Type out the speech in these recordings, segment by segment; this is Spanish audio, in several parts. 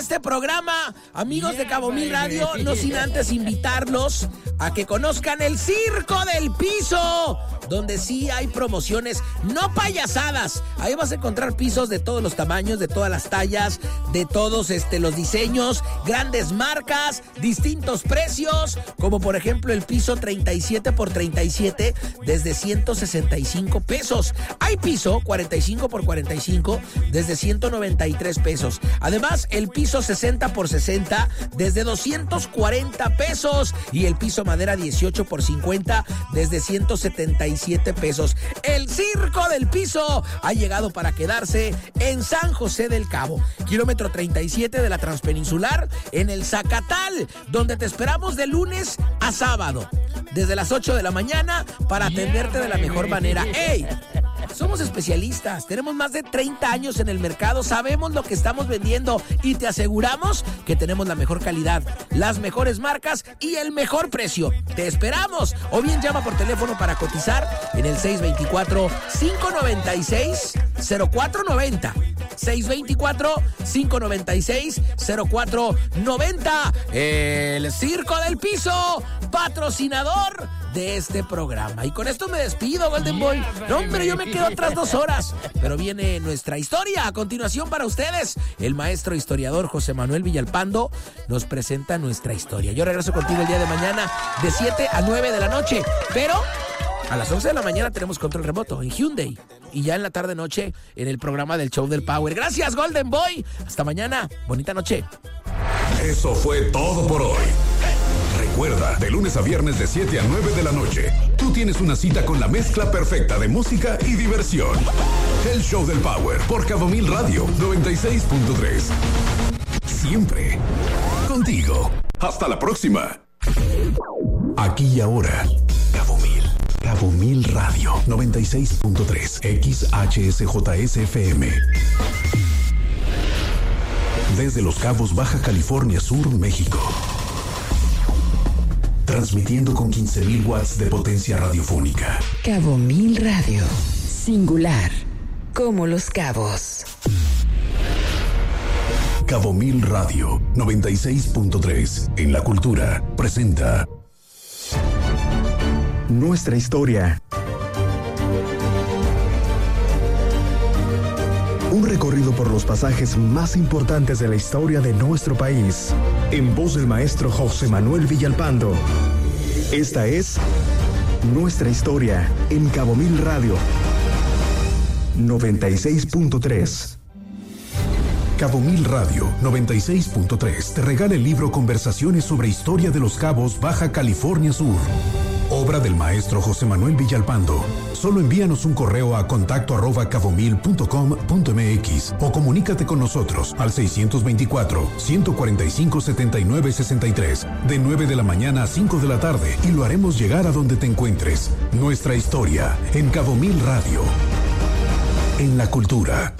este programa, amigos de Cabo Mil Radio, no sin antes invitarlos a que conozcan el Circo del Piso, donde sí hay promociones, no payasadas. Ahí vas a encontrar pisos de todos los tamaños, de todas las tallas, de todos los diseños, grandes marcas, distintos precios, como por ejemplo el piso 37 por 37 desde 165 pesos. Hay piso 45 por 45 desde 193 pesos. Además, el piso 60 por 60 desde 240 pesos y el piso madera 18 por 50 desde 177 pesos. El Circo del Piso ha llegado para quedarse en San José del Cabo, kilómetro 37 de la Transpeninsular, en el Zacatal, donde te esperamos de lunes a sábado, desde las 8 de la mañana, para atenderte de la mejor manera. ¡Ey! Somos especialistas, tenemos más de 30 años en el mercado, sabemos lo que estamos vendiendo y te aseguramos que tenemos la mejor calidad, las mejores marcas y el mejor precio. Te esperamos, o bien llama por teléfono para cotizar en el 624-596-0490. 624-596-0490. El Circo del Piso, patrocinador de este programa. Y con esto me despido, Golden Boy. No, hombre, yo me quedo otras 2 horas. Pero viene nuestra historia a continuación para ustedes. El maestro historiador José Manuel Villalpando nos presenta nuestra historia. Yo regreso contigo el día de mañana de 7 a 9 de la noche. Pero a las 11 de la mañana tenemos control remoto en Hyundai. Y ya en la tarde-noche en el programa del Show del Power. Gracias, Golden Boy. Hasta mañana. Bonita noche. Eso fue todo por hoy. Recuerda, de lunes a viernes de 7 a 9 de la noche, tú tienes una cita con la mezcla perfecta de música y diversión. El Show del Power por Cabo Mil Radio 96.3. Siempre contigo. Hasta la próxima. Aquí y ahora, Cabo Mil Radio 96.3 XHSJSFM. Desde Los Cabos, Baja California Sur, México. Transmitiendo con 15,000 watts de potencia radiofónica. Cabo Mil Radio. Singular. Como Los Cabos. Cabo Mil Radio 96.3. En la cultura presenta Nuestra historia. Un recorrido por los pasajes más importantes de la historia de nuestro país. En voz del maestro José Manuel Villalpando. Esta es Nuestra historia en Cabo Mil Radio 96.3. Cabo Mil Radio 96.3 te regala el libro Conversaciones sobre Historia de los Cabos, Baja California Sur. Obra del maestro José Manuel Villalpando. Solo envíanos un correo a contacto@cabomil.com.mx o comunícate con nosotros al 624-145-7963 de 9 de la mañana a 5 de la tarde y lo haremos llegar a donde te encuentres. Nuestra historia en Cabo Mil Radio. En la cultura.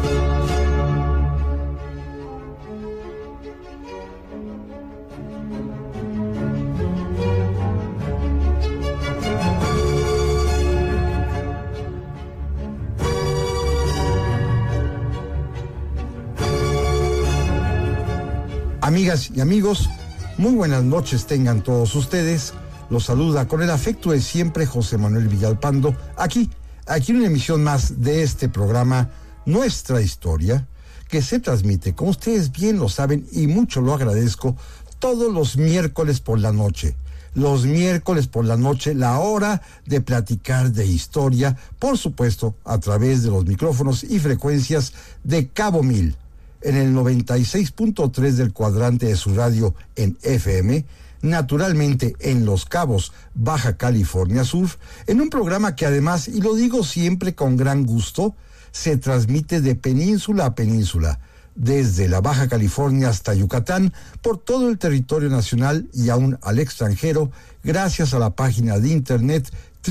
Amigas y amigos, muy buenas noches tengan todos ustedes. Los saluda con el afecto de siempre José Manuel Villalpando, aquí en una emisión más de este programa, Nuestra Historia, que se transmite, como ustedes bien lo saben y mucho lo agradezco, todos los miércoles por la noche. Los miércoles por la noche, la hora de platicar de historia, por supuesto, a través de los micrófonos y frecuencias de Cabo Mil, en el 96.3 del cuadrante de su radio en FM, naturalmente en Los Cabos, Baja California Sur, en un programa que además, y lo digo siempre con gran gusto, se transmite de península a península, desde la Baja California hasta Yucatán, por todo el territorio nacional y aún al extranjero, gracias a la página de internet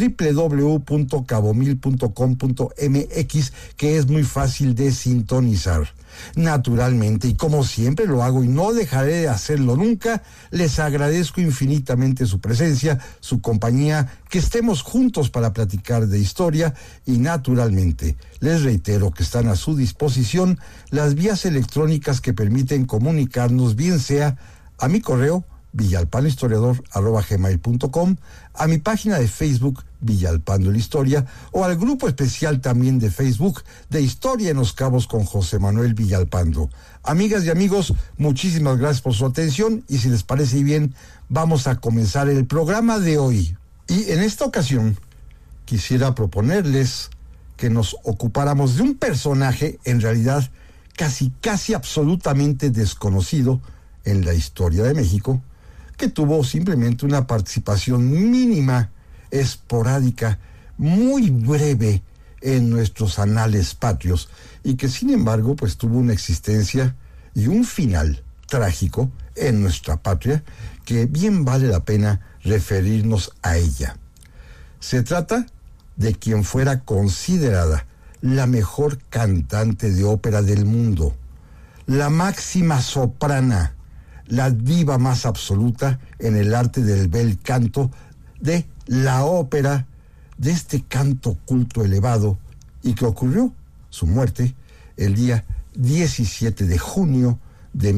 www.cabomil.com.mx, que es muy fácil de sintonizar. Naturalmente, y como siempre lo hago y no dejaré de hacerlo nunca, les agradezco infinitamente su presencia, su compañía, que estemos juntos para platicar de historia, y naturalmente les reitero que están a su disposición las vías electrónicas que permiten comunicarnos, bien sea a mi correo villalpanohistoriador@gmail.com, a mi página de Facebook Villalpando la Historia, o al grupo especial también de Facebook de Historia en los Cabos con José Manuel Villalpando. Amigas y amigos, muchísimas gracias por su atención, y si les parece bien, vamos a comenzar el programa de hoy. Y en esta ocasión quisiera proponerles que nos ocupáramos de un personaje en realidad casi absolutamente desconocido en la historia de México, que tuvo simplemente una participación mínima, esporádica, muy breve en nuestros anales patrios, y que sin embargo pues tuvo una existencia y un final trágico en nuestra patria que bien vale la pena referirnos a ella. Se trata de quien fuera considerada la mejor cantante de ópera del mundo, la máxima soprana, la diva más absoluta en el arte del bel canto, de la ópera, de este canto culto elevado, y que ocurrió su muerte el día 17 de junio de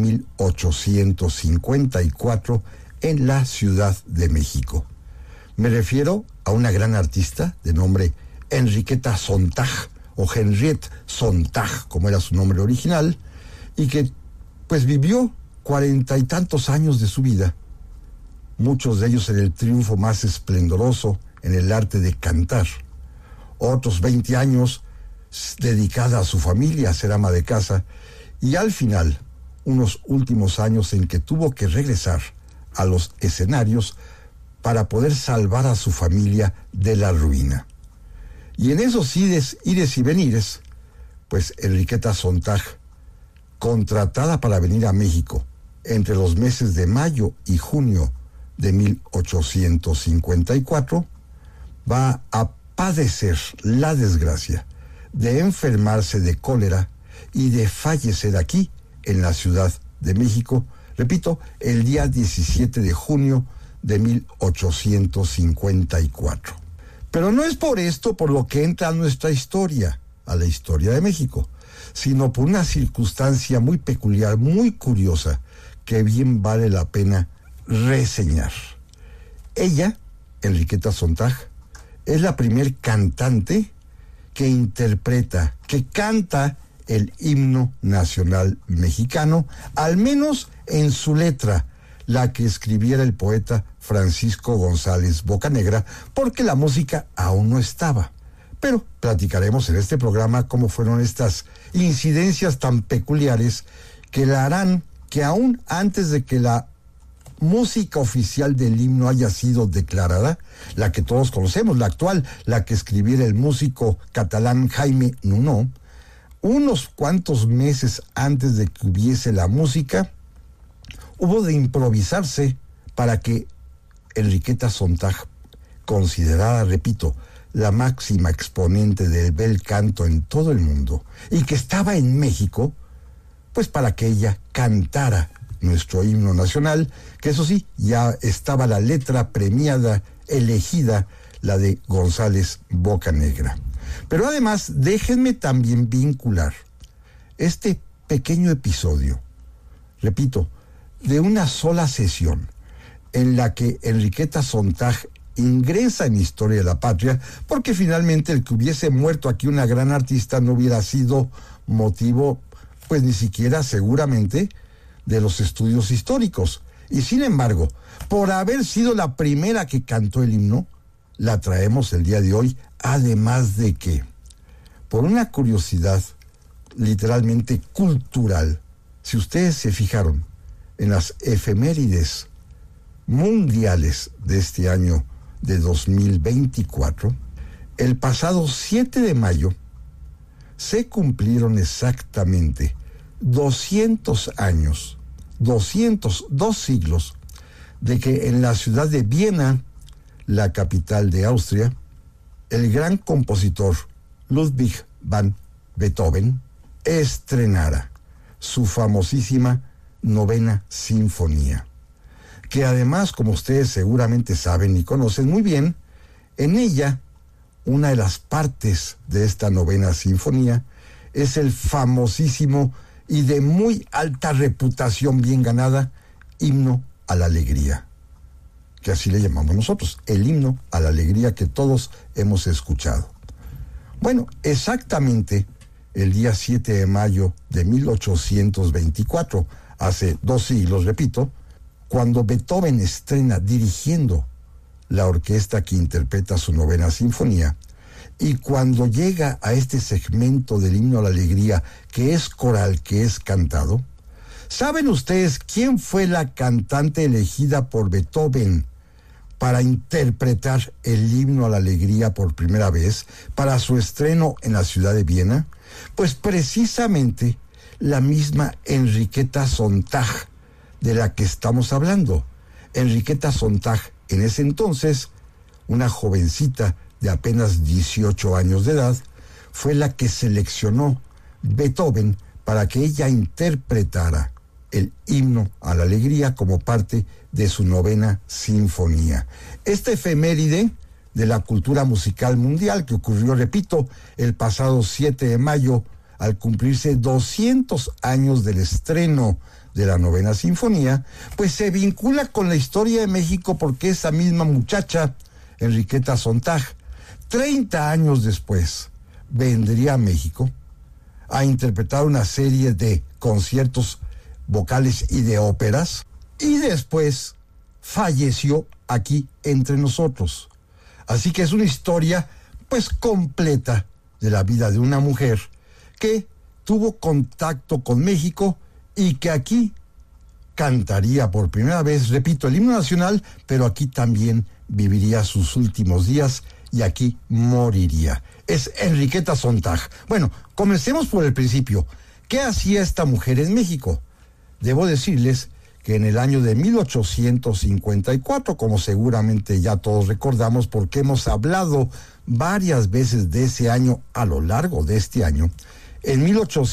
1854 en la Ciudad de México. Me refiero a una gran artista de nombre Enriqueta Sontag, o Henriette Sontag, como era su nombre original, y que pues vivió 40 y tantos años de su vida, muchos de ellos en el triunfo más esplendoroso en el arte de cantar, otros 20 años dedicada a su familia, a ser ama de casa, y al final, unos últimos años en que tuvo que regresar a los escenarios para poder salvar a su familia de la ruina. Y en esos ires y venires, pues Enriqueta Sontag, contratada para venir a México entre los meses de mayo y junio de 1854, va a padecer la desgracia de enfermarse de cólera y de fallecer aquí en la Ciudad de México, repito, el día 17 de junio de 1854. Pero no es por esto por lo que entra a nuestra historia, a la historia de México, sino por una circunstancia muy peculiar, muy curiosa, que bien vale la pena reseñar. Ella, Enriqueta Sontag, es la primer cantante que interpreta, que canta el himno nacional mexicano, al menos en su letra, la que escribiera el poeta Francisco González Bocanegra, porque la música aún no estaba. Pero platicaremos en este programa cómo fueron estas incidencias tan peculiares que la harán que aún antes de que la música oficial del himno haya sido declarada, la que todos conocemos, la actual, la que escribiera el músico catalán Jaime Nuno, unos cuantos meses antes de que hubiese la música, hubo de improvisarse para que Enriqueta Sontag, considerada, repito, la máxima exponente del bel canto en todo el mundo, y que estaba en México, pues para que ella cantara nuestro himno nacional, que eso sí, ya estaba la letra premiada, elegida, la de González Bocanegra. Pero además, déjenme también vincular este pequeño episodio, repito, de una sola sesión, en la que Enriqueta Sontag ingresa en Historia de la Patria, porque finalmente el que hubiese muerto aquí una gran artista no hubiera sido motivo, pues ni siquiera seguramente, de los estudios históricos. Y sin embargo, por haber sido la primera que cantó el himno, la traemos el día de hoy, además de que, por una curiosidad literalmente cultural, si ustedes se fijaron en las efemérides mundiales de este año de 2024, el pasado 7 de mayo se cumplieron exactamente 200 años, 2 siglos, de que en la ciudad de Viena, la capital de Austria, el gran compositor Ludwig van Beethoven estrenara su famosísima Novena Sinfonía, que además, como ustedes seguramente saben y conocen muy bien, en ella, una de las partes de esta Novena Sinfonía es el famosísimo y de muy alta reputación bien ganada Himno a la Alegría, que así le llamamos nosotros, el Himno a la Alegría que todos hemos escuchado. Bueno, exactamente el día 7 de mayo de 1824, hace 2 siglos, repito, cuando Beethoven estrena dirigiendo la orquesta que interpreta su Novena Sinfonía, y cuando llega a este segmento del Himno a la Alegría, que es coral, que es cantado, ¿saben ustedes quién fue la cantante elegida por Beethoven para interpretar el Himno a la Alegría por primera vez para su estreno en la ciudad de Viena? Pues precisamente la misma Enriqueta Sontag, de la que estamos hablando. Enriqueta Sontag, en ese entonces, una jovencita de apenas 18 años de edad, fue la que seleccionó Beethoven para que ella interpretara el Himno a la Alegría como parte de su Novena Sinfonía. Esta efeméride de la cultura musical mundial que ocurrió, repito, el pasado 7 de mayo, al cumplirse 200 años del estreno de la Novena Sinfonía, pues se vincula con la historia de México porque esa misma muchacha, Enriqueta Sontag, 30 años después, vendría a México a interpretar una serie de conciertos vocales y de óperas, y después falleció aquí entre nosotros. Así que es una historia, pues, completa de la vida de una mujer que tuvo contacto con México y que aquí cantaría por primera vez, repito, el himno nacional, pero aquí también viviría sus últimos días y aquí moriría. Es Enriqueta Sontag. Bueno, comencemos por el principio. ¿Qué hacía esta mujer en México? Debo decirles que en el año de 1854, como seguramente ya todos recordamos porque hemos hablado varias veces de ese año a lo largo de este año, en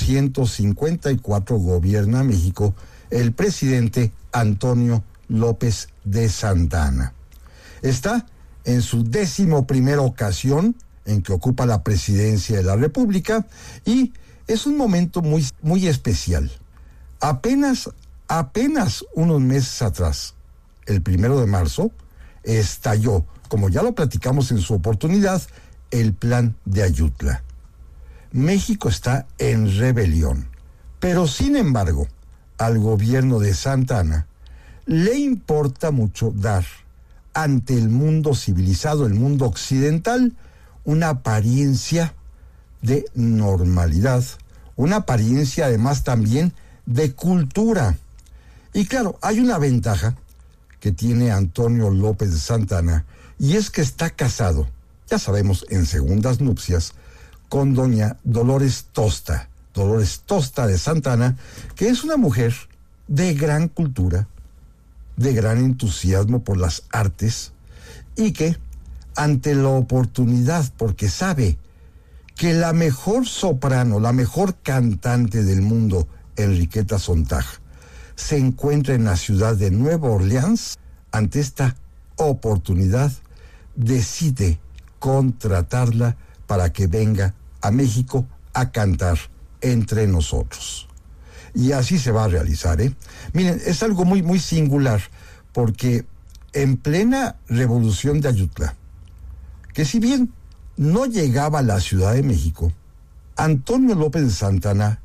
1854 gobierna México el presidente Antonio López de Santa Anna. Está en su 11ª ocasión en que ocupa la presidencia de la República y es un momento muy, muy especial. Apenas unos meses atrás, el 1 de marzo, estalló, como ya lo platicamos en su oportunidad, el Plan de Ayutla. México está en rebelión, pero sin embargo, al gobierno de Santa Anna le importa mucho dar ante el mundo civilizado, el mundo occidental, una apariencia de normalidad, una apariencia además también de cultura. Y claro, hay una ventaja que tiene Antonio López de Santa Anna, y es que está casado, ya sabemos, en segundas nupcias, con doña Dolores Tosta de Santa Anna, que es una mujer de gran cultura, de gran entusiasmo por las artes, y que, ante la oportunidad, porque sabe que la mejor soprano, la mejor cantante del mundo, Enriqueta Sontag, se encuentra en la ciudad de Nueva Orleans, ante esta oportunidad, decide contratarla para que venga a México a cantar entre nosotros. Y así se va a realizar, ¿eh? Miren, es algo muy, muy singular, porque en plena revolución de Ayutla, que si bien no llegaba a la Ciudad de México, Antonio López de Santa Anna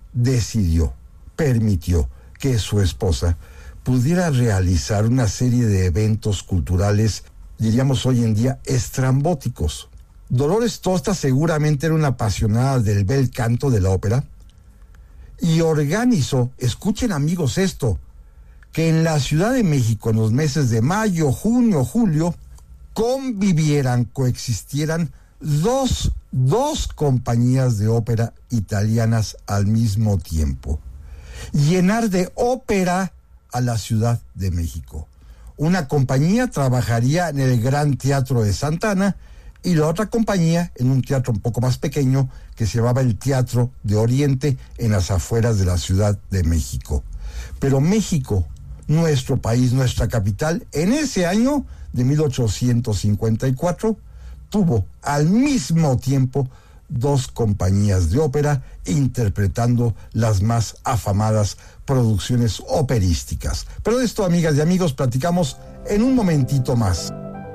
permitió que su esposa pudiera realizar una serie de eventos culturales, diríamos hoy en día, estrambóticos. Dolores Tosta seguramente era una apasionada del bel canto de la ópera y organizó, escuchen amigos esto, que en la Ciudad de México en los meses de mayo, junio, julio, coexistieran dos compañías de ópera italianas al mismo tiempo. Llenar de ópera a la Ciudad de México. Una compañía trabajaría en el Gran Teatro de Santa Ana y la otra compañía en un teatro un poco más pequeño que se llamaba el Teatro de Oriente en las afueras de la Ciudad de México. Pero México, nuestro país, nuestra capital, en ese año de 1854, tuvo al mismo tiempo 2 compañías de ópera interpretando las más afamadas producciones operísticas. Pero de esto, amigas y amigos, platicamos en un momentito más.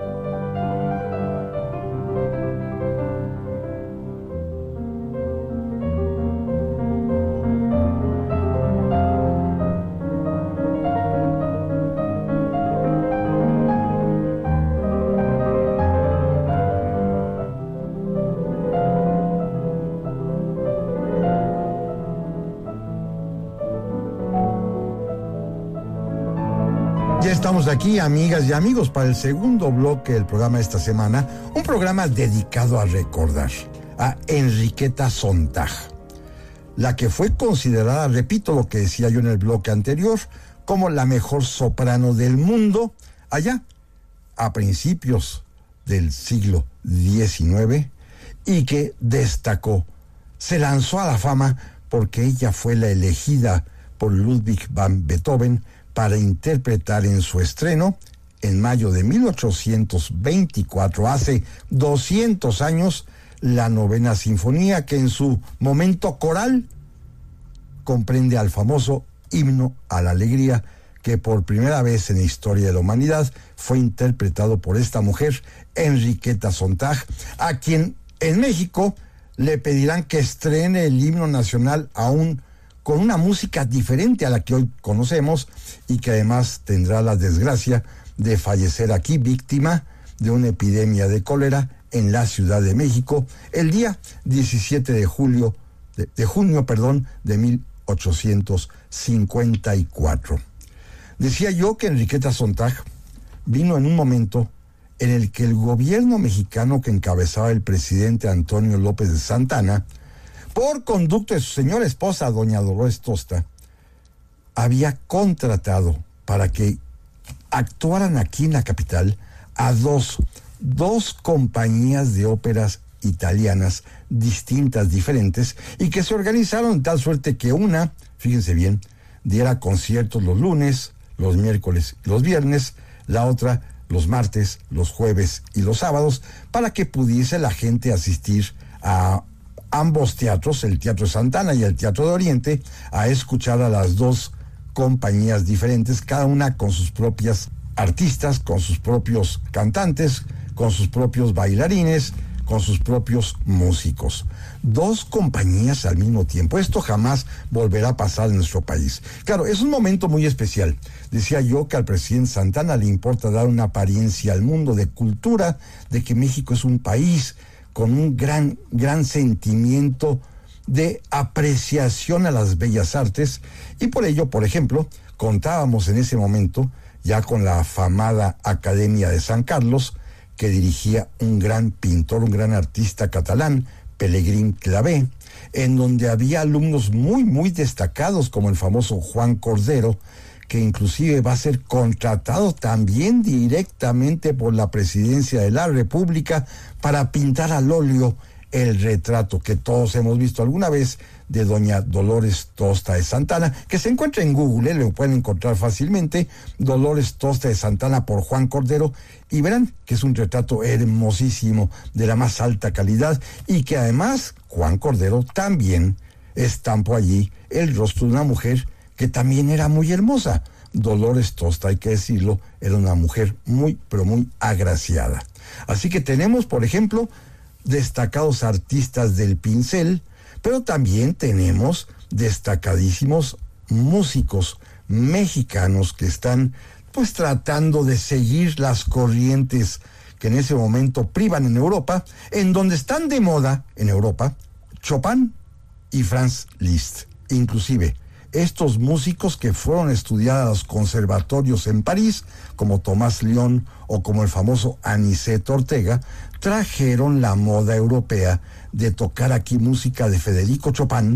Ya estamos aquí, amigas y amigos, para el segundo bloque del programa de esta semana, un programa dedicado a recordar a Enriqueta Sontag, la que fue considerada, repito lo que decía yo en el bloque anterior, como la mejor soprano del mundo allá a principios del siglo XIX y que destacó, se lanzó a la fama porque ella fue la elegida por Ludwig van Beethoven para interpretar en su estreno, en mayo de 1824, hace 200 años, la Novena Sinfonía, que en su momento coral comprende al famoso Himno a la Alegría, que por primera vez en la historia de la humanidad fue interpretado por esta mujer, Enriqueta Sontag, a quien en México le pedirán que estrene el himno nacional aún con una música diferente a la que hoy conocemos y que además tendrá la desgracia de fallecer aquí víctima de una epidemia de cólera en la Ciudad de México el día 17 de junio de 1854. Decía yo que Enriqueta Sontag vino en un momento en el que el gobierno mexicano que encabezaba el presidente Antonio López de Santana, por conducto de su señora esposa, doña Dolores Tosta, había contratado para que actuaran aquí en la capital a dos compañías de óperas italianas distintas, diferentes, y que se organizaron de tal suerte que una, fíjense bien, diera conciertos los lunes, los miércoles y los viernes, la otra los martes, los jueves y los sábados, para que pudiese la gente asistir a ambos teatros, el Teatro de Santa Ana y el Teatro de Oriente, a escuchar a las 2 compañías diferentes, cada una con sus propias artistas, con sus propios cantantes, con sus propios bailarines, con sus propios músicos. 2 compañías al mismo tiempo. Esto jamás volverá a pasar en nuestro país. Claro, es un momento muy especial. Decía yo que al presidente Santana le importa dar una apariencia al mundo de cultura, de que México es un país con un gran sentimiento de apreciación a las bellas artes, y por ello, por ejemplo, contábamos en ese momento ya con la afamada Academia de San Carlos, que dirigía un gran pintor, un gran artista catalán, Pelegrín Clavé, en donde había alumnos muy destacados, como el famoso Juan Cordero, que inclusive va a ser contratado también directamente por la Presidencia de la República para pintar al óleo el retrato que todos hemos visto alguna vez de doña Dolores Tosta de Santana, que se encuentra en Google, lo pueden encontrar fácilmente, Dolores Tosta de Santana por Juan Cordero, y verán que es un retrato hermosísimo, de la más alta calidad, y que además Juan Cordero también estampó allí el rostro de una mujer que también era muy hermosa. Dolores Tosta, hay que decirlo, era una mujer muy agraciada. Así que tenemos, por ejemplo, destacados artistas del pincel, pero también tenemos destacadísimos músicos mexicanos que están pues tratando de seguir las corrientes que en ese momento privan en Europa, en donde están de moda en Europa Chopin y Franz Liszt. Inclusive estos músicos que fueron a estudiar a los conservatorios en París, como Tomás León o como el famoso Aniceto Ortega, trajeron la moda europea de tocar aquí música de Federico Chopin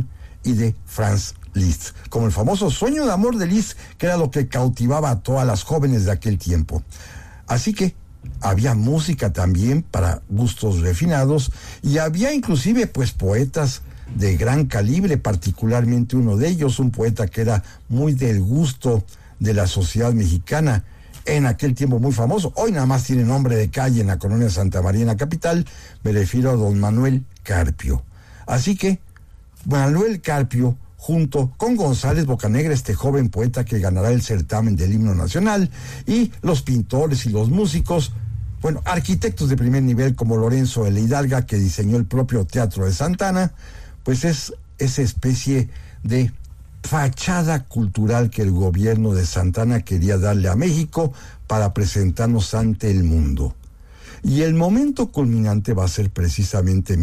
y de Franz Liszt, como el famoso Sueño de amor de Liszt, que era lo que cautivaba a todas las jóvenes de aquel tiempo. Así que había música también para gustos refinados y había inclusive pues poetas de gran calibre, particularmente uno de ellos, un poeta que era muy del gusto de la sociedad mexicana, en aquel tiempo muy famoso, hoy nada más tiene nombre de calle en la colonia Santa María, en la capital. Me refiero a don Manuel Carpio. Así que Manuel Carpio, junto con González Bocanegra, este joven poeta que ganará el certamen del himno nacional, y los pintores y los músicos, bueno, arquitectos de primer nivel como Lorenzo de la Hidalga, que diseñó el propio Teatro de Santa Ana, pues es esa especie de fachada cultural que el gobierno de Santa Ana quería darle a México para presentarnos ante el mundo. Y el momento culminante va a ser precisamente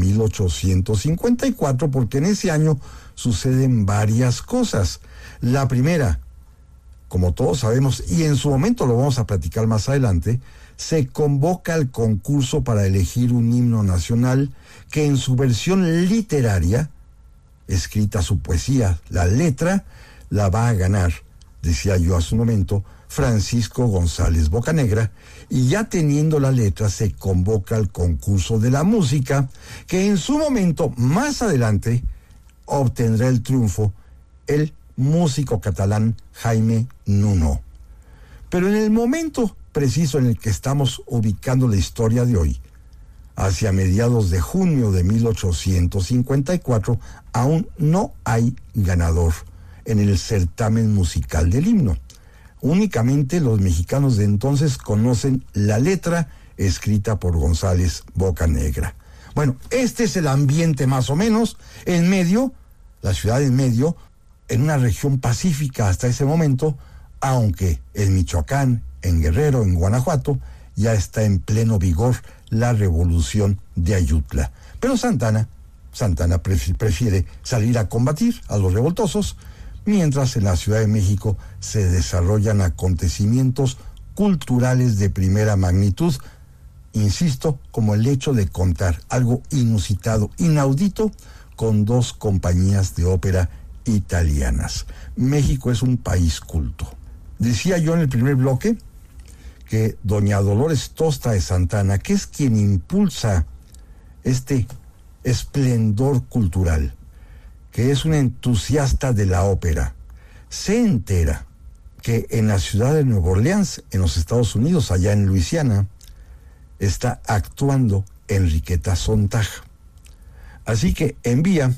1854, porque en ese año suceden varias cosas. La primera, como todos sabemos, y en su momento lo vamos a platicar más adelante, se convoca el concurso para elegir un himno nacional que en su versión literaria, escrita su poesía, la letra, la va a ganar, decía yo hace un momento, Francisco González Bocanegra, y ya teniendo la letra se convoca el concurso de la música, que en su momento, más adelante, obtendrá el triunfo el músico catalán Jaime Nuno. Pero en el momento preciso en el que estamos ubicando la historia de hoy, hacia mediados de junio de 1854, aún no hay ganador en el certamen musical del himno. Únicamente los mexicanos de entonces conocen la letra escrita por González Bocanegra. Bueno, este es el ambiente más o menos, en medio, la ciudad en medio, en una región pacífica hasta ese momento, aunque en Michoacán, en Guerrero, en Guanajuato, ya está en pleno vigor la revolución de Ayutla. Pero Santa Ana prefiere salir a combatir a los revoltosos, mientras en la Ciudad de México se desarrollan acontecimientos culturales de primera magnitud, insisto, como el hecho de contar algo inusitado, inaudito, con dos compañías de ópera italianas. México es un país culto. Decía yo en el primer bloque que doña Dolores Tosta de Santa Ana, que es quien impulsa este esplendor cultural, que es una entusiasta de la ópera, se entera que en la ciudad de Nueva Orleans, en los Estados Unidos, allá en Luisiana, está actuando Enriqueta Sontag. Así que envía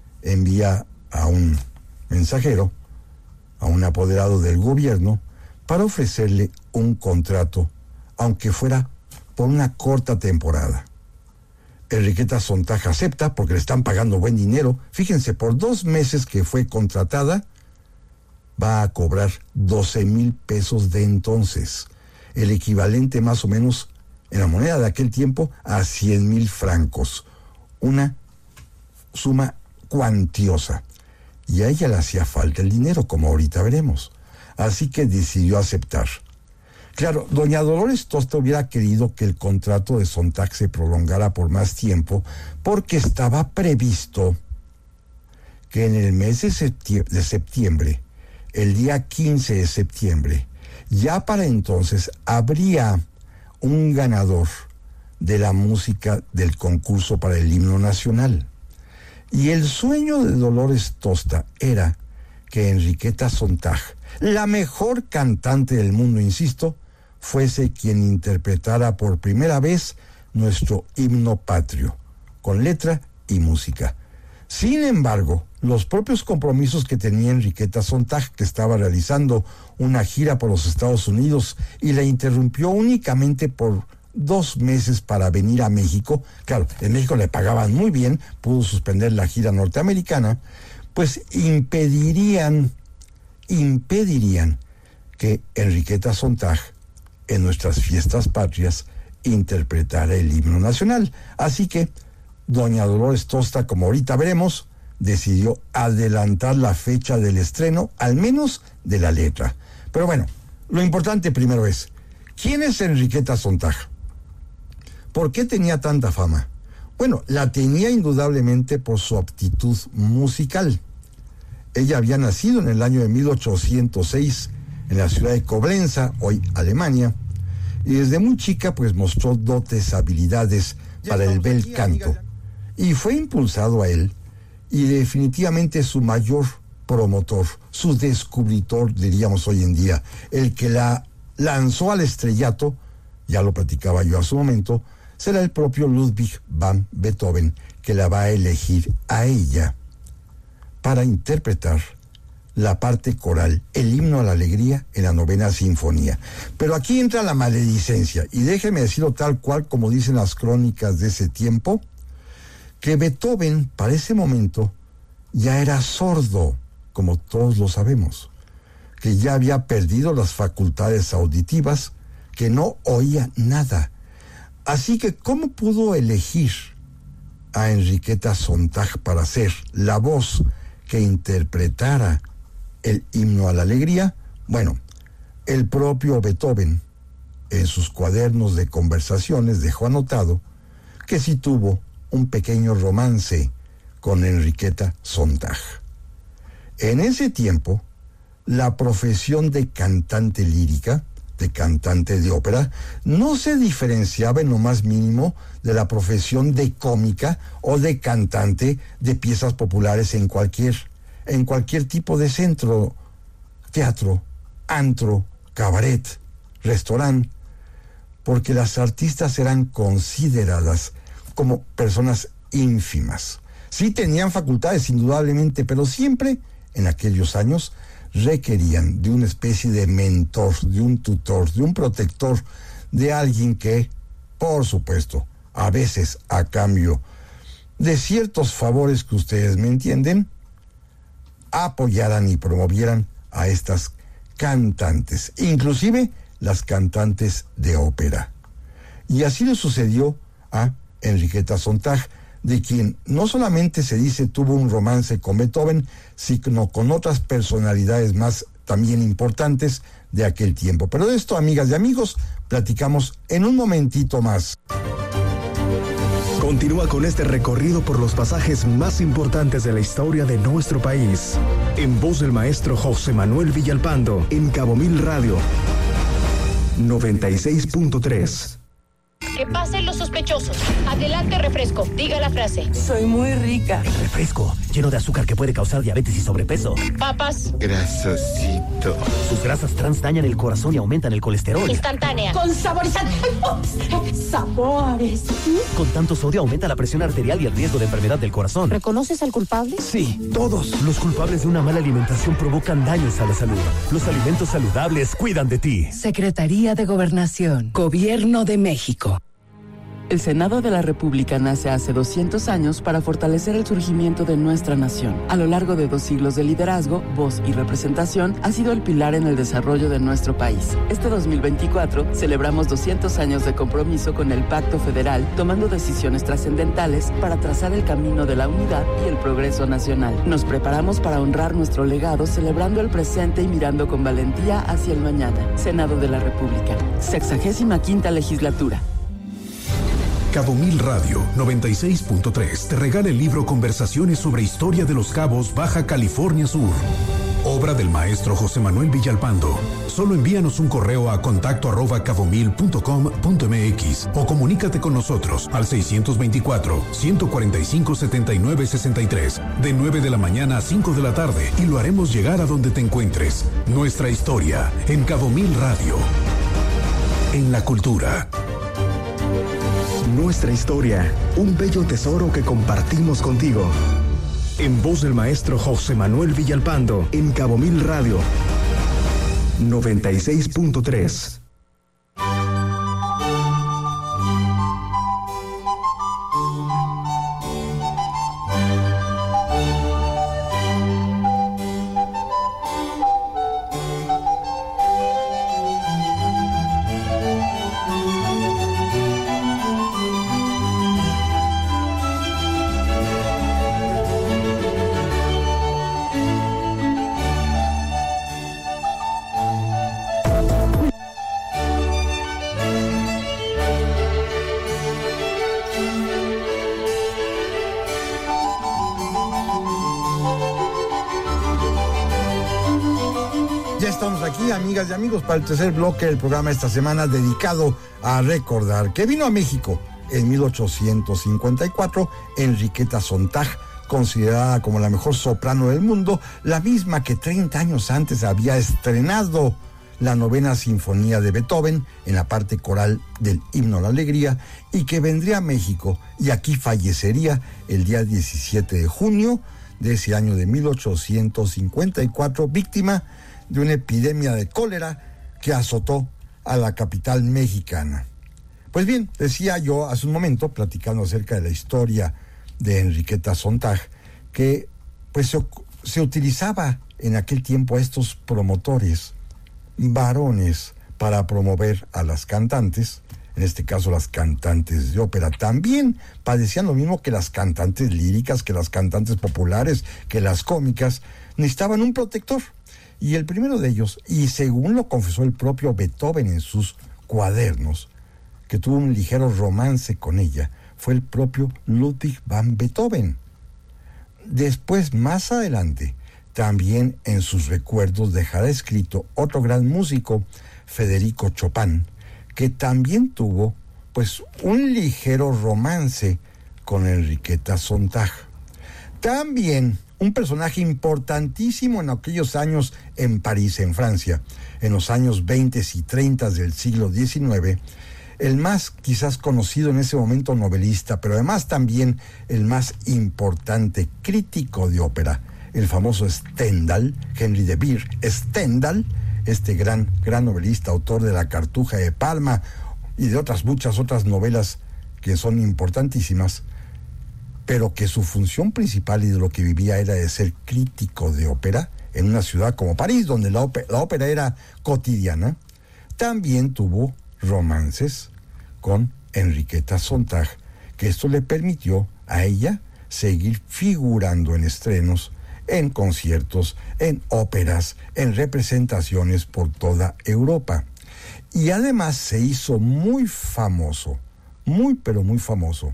a un mensajero, a un apoderado del gobierno, para ofrecerle un contrato, aunque fuera por una corta temporada. Enriqueta Sontag acepta porque le están pagando buen dinero. Fíjense, por 2 meses que fue contratada, va a cobrar 12,000 pesos de entonces, el equivalente más o menos en la moneda de aquel tiempo a 100,000 francos, una suma cuantiosa. Y a ella le hacía falta el dinero, como ahorita veremos. Así que decidió aceptar. Claro, doña Dolores Tosta hubiera querido que el contrato de Sontag se prolongara por más tiempo, porque estaba previsto que en el mes de septiembre, el día 15 de septiembre, ya para entonces habría un ganador de la música del concurso para el himno nacional. Y el sueño de Dolores Tosta era que Enriqueta Sontag, la mejor cantante del mundo, insisto, fuese quien interpretara por primera vez nuestro himno patrio, con letra y música. Sin embargo, los propios compromisos que tenía Enriqueta Sontag, que estaba realizando una gira por los Estados Unidos y la interrumpió únicamente por 2 meses para venir a México, claro, en México le pagaban muy bien, pudo suspender la gira norteamericana, pues impedirían que Enriqueta Sontag en nuestras fiestas patrias interpretara el himno nacional. Así que doña Dolores Tosta, como ahorita veremos, decidió adelantar la fecha del estreno, al menos de la letra. Pero bueno, lo importante primero es, ¿quién es Enriqueta Sontag? ¿Por qué tenía tanta fama? Bueno, la tenía indudablemente por su aptitud musical. Ella había nacido en el año de 1806 en la ciudad de Coblenza, hoy Alemania, y desde muy chica pues mostró dotes habilidades para el bel canto, y fue impulsado a él, y definitivamente su mayor promotor, su descubridor, diríamos hoy en día, el que la lanzó al estrellato, ya lo platicaba yo a su momento, será el propio Ludwig van Beethoven, que la va a elegir a ella para interpretar la parte coral, el himno a la alegría en la 9ª sinfonía. Pero aquí entra la maledicencia, y déjeme decirlo tal cual como dicen las crónicas de ese tiempo, que Beethoven para ese momento ya era sordo, como todos lo sabemos, que ya había perdido las facultades auditivas, que no oía nada. Así que, ¿cómo pudo elegir a Enriqueta Sontag para ser la voz que interpretara el himno a la alegría? Bueno, el propio Beethoven, en sus cuadernos de conversaciones, dejó anotado que sí tuvo un pequeño romance con Enriqueta Sontag. En ese tiempo, la profesión de cantante lírica, de cantante de ópera, no se diferenciaba en lo más mínimo de la profesión de cómica o de cantante de piezas populares en cualquier tipo de centro, teatro, antro, cabaret, restaurante, porque las artistas eran consideradas como personas ínfimas. Sí tenían facultades, indudablemente, pero siempre, en aquellos años, requerían de una especie de mentor, de un tutor, de un protector, de alguien que, por supuesto, a veces a cambio de ciertos favores que ustedes me entienden, apoyaran y promovieran a estas cantantes, inclusive las cantantes de ópera. Y así le sucedió a Enriqueta Sontag, de quien no solamente se dice tuvo un romance con Beethoven, sino con otras personalidades más también importantes de aquel tiempo. Pero de esto, amigas y amigos, platicamos en un momentito más. Continúa con este recorrido por los pasajes más importantes de la historia de nuestro país, en voz del maestro José Manuel Villalpando, en Cabo Mil Radio 96.3. Que pasen los sospechosos. Adelante, refresco. Diga la frase. Soy muy rica. El refresco, lleno de azúcar que puede causar diabetes y sobrepeso. Papas. Grasosito. Sus grasas trans dañan el corazón y aumentan el colesterol. Instantánea. Con saborizantes. Sabores. Con tanto sodio aumenta la presión arterial y el riesgo de enfermedad del corazón. ¿Reconoces al culpable? Sí, todos. Los culpables de una mala alimentación provocan daños a la salud. Los alimentos saludables cuidan de ti. Secretaría de Gobernación, Gobierno de México. El Senado de la República nace hace 200 años para fortalecer el surgimiento de nuestra nación. A lo largo de 2 siglos de liderazgo, voz y representación, ha sido el pilar en el desarrollo de nuestro país. Este 2024 celebramos 200 años de compromiso con el Pacto Federal, tomando decisiones trascendentales para trazar el camino de la unidad y el progreso nacional. Nos preparamos para honrar nuestro legado, celebrando el presente y mirando con valentía hacia el mañana. Senado de la República, 65ª legislatura. Cabo Mil Radio 96.3 te regala el libro Conversaciones sobre Historia de los Cabos, Baja California Sur. Obra del maestro José Manuel Villalpando. Solo envíanos un correo a contacto@cabomil.com.mx o comunícate con nosotros al 624-145-7963 de 9 de la mañana a 5 de la tarde y lo haremos llegar a donde te encuentres. Nuestra historia en Cabo Mil Radio. En la cultura. Nuestra historia, un bello tesoro que compartimos contigo. En voz del maestro José Manuel Villalpando, en Cabo Mil Radio 96.3. estamos aquí, amigas y amigos, para el tercer bloque del programa esta semana dedicado a recordar que vino a México en 1854 Enriqueta Sontag, considerada como la mejor soprano del mundo, la misma que 30 años antes había estrenado la novena sinfonía de Beethoven en la parte coral del Himno a la Alegría y que vendría a México y aquí fallecería el día 17 de junio de ese año de 1854, víctima de una epidemia de cólera que azotó a la capital mexicana. Pues bien, decía yo hace un momento, platicando acerca de la historia de Enriqueta Sontag, que pues se utilizaba en aquel tiempo a estos promotores varones para promover a las cantantes, en este caso las cantantes de ópera. También padecían lo mismo que las cantantes líricas, que las cantantes populares, que las cómicas, necesitaban un protector. Y el primero de ellos, y según lo confesó el propio Beethoven en sus cuadernos, que tuvo un ligero romance con ella, fue el propio Ludwig van Beethoven. Después, más adelante, también en sus recuerdos dejará escrito otro gran músico, Federico Chopin, que también tuvo pues un ligero romance con Enriqueta Sontag. También un personaje importantísimo en aquellos años en París, en Francia, en los años 20 y 30 del siglo XIX, el más quizás conocido en ese momento novelista, pero además también el más importante crítico de ópera, el famoso Stendhal, Henry de Beer Stendhal, este gran novelista, autor de La Cartuja de Parma y de muchas otras novelas que son importantísimas, pero que su función principal y de lo que vivía era de ser crítico de ópera en una ciudad como París, donde la ópera era cotidiana. También tuvo romances con Enriqueta Sontag, que esto le permitió a ella seguir figurando en estrenos, en conciertos, en óperas, en representaciones por toda Europa. Y además se hizo muy famoso, pero muy famoso,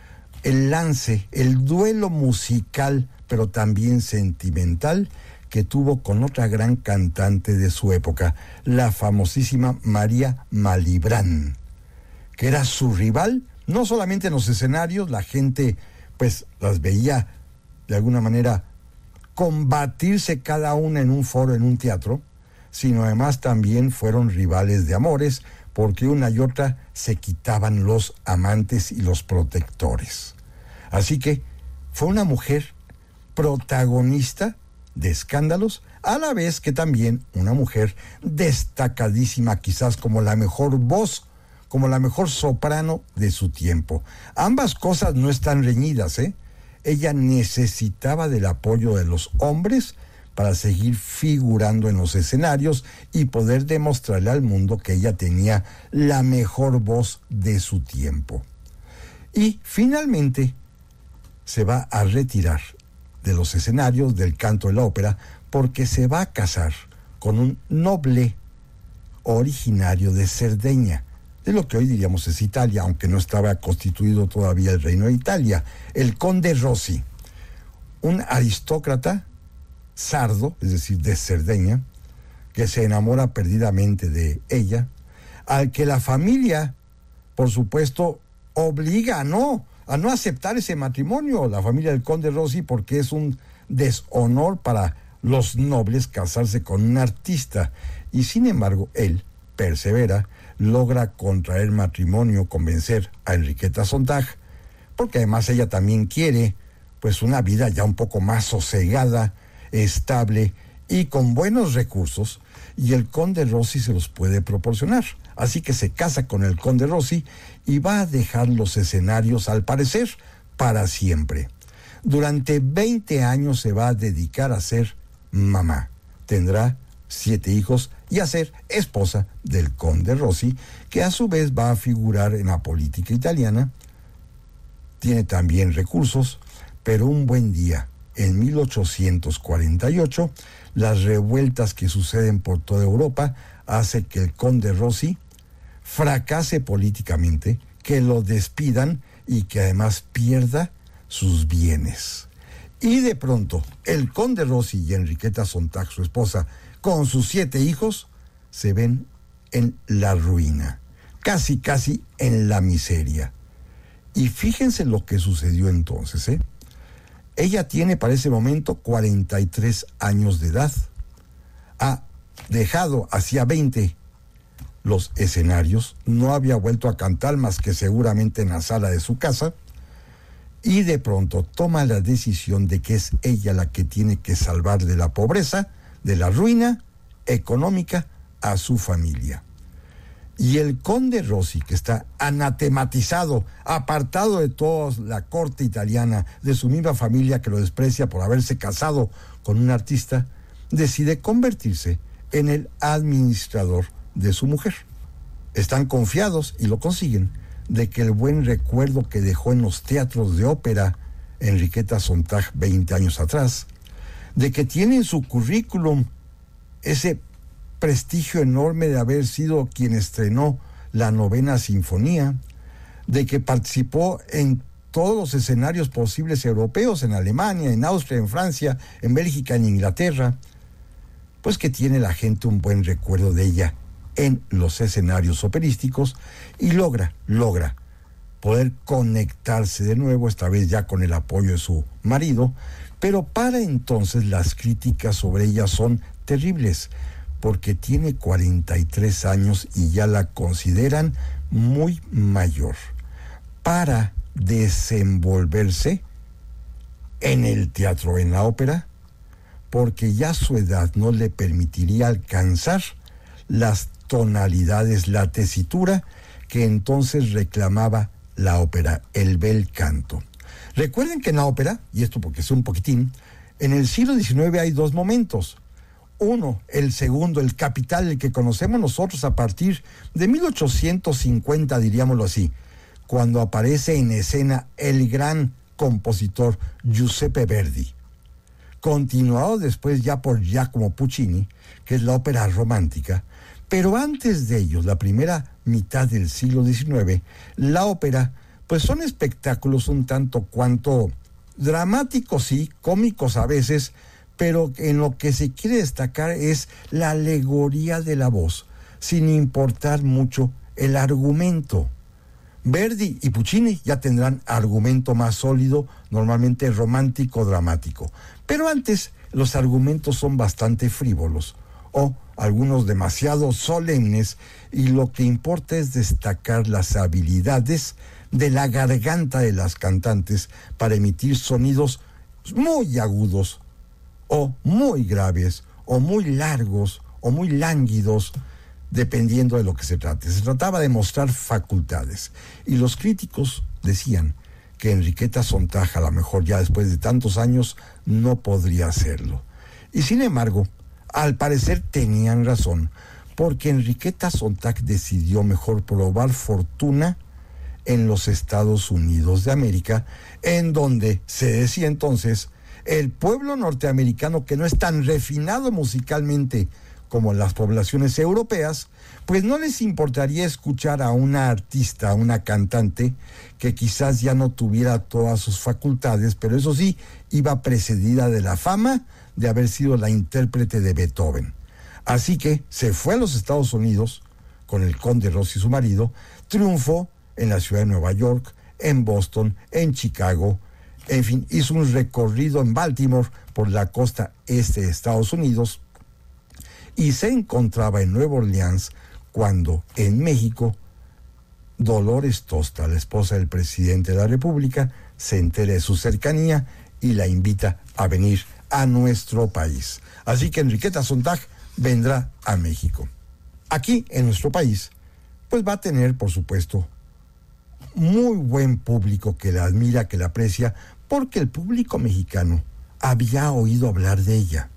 el lance, el duelo musical, pero también sentimental, que tuvo con otra gran cantante de su época, la famosísima María Malibran, que era su rival, no solamente en los escenarios, la gente pues las veía de alguna manera combatirse cada una en un foro, en un teatro, sino además también fueron rivales de amores, porque una y otra se quitaban los amantes y los protectores. Así que fue una mujer protagonista de escándalos, a la vez que también una mujer destacadísima, quizás como la mejor voz, como la mejor soprano de su tiempo. Ambas cosas no están reñidas, ¿eh? Ella necesitaba del apoyo de los hombres para seguir figurando en los escenarios y poder demostrarle al mundo que ella tenía la mejor voz de su tiempo. Y finalmente se va a retirar de los escenarios del canto de la ópera porque se va a casar con un noble originario de Cerdeña, de lo que hoy diríamos es Italia, aunque no estaba constituido todavía el reino de Italia, el conde Rossi, un aristócrata sardo, es decir, de Cerdeña, que se enamora perdidamente de ella, al que la familia, por supuesto, obliga a no aceptar ese matrimonio, la familia del conde Rossi, porque es un deshonor para los nobles casarse con un artista, y sin embargo él persevera, logra contraer matrimonio, convencer a Enriqueta Sontag, porque además ella también quiere pues una vida ya un poco más sosegada, estable y con buenos recursos, y el conde Rossi se los puede proporcionar. Así que se casa con el conde Rossi y va a dejar los escenarios, al parecer, para siempre. Durante 20 años se va a dedicar a ser mamá. Tendrá 7 hijos y a ser esposa del conde Rossi, que a su vez va a figurar en la política italiana. Tiene también recursos, pero un buen día, en 1848, las revueltas que suceden por toda Europa hace que el conde Rossi fracase políticamente, que lo despidan y que además pierda sus bienes. Y de pronto, el conde Rossi y Enriqueta Sontag, su esposa, con sus 7 hijos, se ven en la ruina, casi en la miseria. Y fíjense lo que sucedió entonces, ¿eh? Ella tiene para ese momento 43 años de edad. Ha dejado hacía 20 los escenarios, no había vuelto a cantar más que seguramente en la sala de su casa, y de pronto toma la decisión de que es ella la que tiene que salvar de la pobreza, de la ruina económica a su familia. Y el conde Rossi, que está anatematizado, apartado de toda la corte italiana, de su misma familia que lo desprecia por haberse casado con un artista, decide convertirse en el administrador de su mujer. Están confiados, y lo consiguen, de que el buen recuerdo que dejó en los teatros de ópera Enriqueta Sontag 20 años atrás, de que tiene en su currículum ese prestigio enorme de haber sido quien estrenó la 9ª Sinfonía, de que participó en todos los escenarios posibles europeos, en Alemania, en Austria, en Francia, en Bélgica, en Inglaterra, pues que tiene la gente un buen recuerdo de ella en los escenarios operísticos, y logra poder conectarse de nuevo, esta vez ya con el apoyo de su marido, pero para entonces las críticas sobre ella son terribles, porque tiene 43 años y ya la consideran muy mayor para desenvolverse en el teatro, en la ópera, porque ya su edad no le permitiría alcanzar las tonalidades, la tesitura que entonces reclamaba la ópera, el bel canto. Recuerden que en la ópera, y esto porque es un poquitín, en el siglo XIX hay 2 momentos. Uno, el segundo, el capital, el que conocemos nosotros a partir de 1850, diríamoslo así, cuando aparece en escena el gran compositor Giuseppe Verdi, continuado después ya por Giacomo Puccini, que es la ópera romántica. Pero antes de ellos, la primera mitad del siglo XIX, la ópera, pues son espectáculos un tanto cuanto dramáticos, sí, cómicos a veces, pero en lo que se quiere destacar es la alegoría de la voz, sin importar mucho el argumento. Verdi y Puccini ya tendrán argumento más sólido, normalmente romántico, dramático. Pero antes los argumentos son bastante frívolos, o algunos demasiado solemnes, y lo que importa es destacar las habilidades de la garganta de las cantantes para emitir sonidos muy agudos, o muy graves, o muy largos, o muy lánguidos, dependiendo de lo que se trate. Se trataba de mostrar facultades. Y los críticos decían que Enriqueta Sontag, a lo mejor ya después de tantos años, no podría hacerlo. Y sin embargo, al parecer tenían razón, porque Enriqueta Sontag decidió mejor probar fortuna en los Estados Unidos de América, en donde se decía entonces el pueblo norteamericano, que no es tan refinado musicalmente como las poblaciones europeas, pues no les importaría escuchar a una artista, a una cantante que quizás ya no tuviera todas sus facultades, pero eso sí, iba precedida de la fama de haber sido la intérprete de Beethoven. Así que se fue a los Estados Unidos con el conde Rossi, su marido, triunfó en la ciudad de Nueva York, en Boston, en Chicago, en fin, hizo un recorrido en Baltimore por la costa este de Estados Unidos, y se encontraba en Nueva Orleans cuando en México Dolores Tosta, la esposa del presidente de la República, se entera de su cercanía y la invita a venir a nuestro país. Así que Enriqueta Sontag vendrá a México. Aquí, en nuestro país, pues va a tener, por supuesto, muy buen público que la admira, que la aprecia, porque el público mexicano había oído hablar de ella.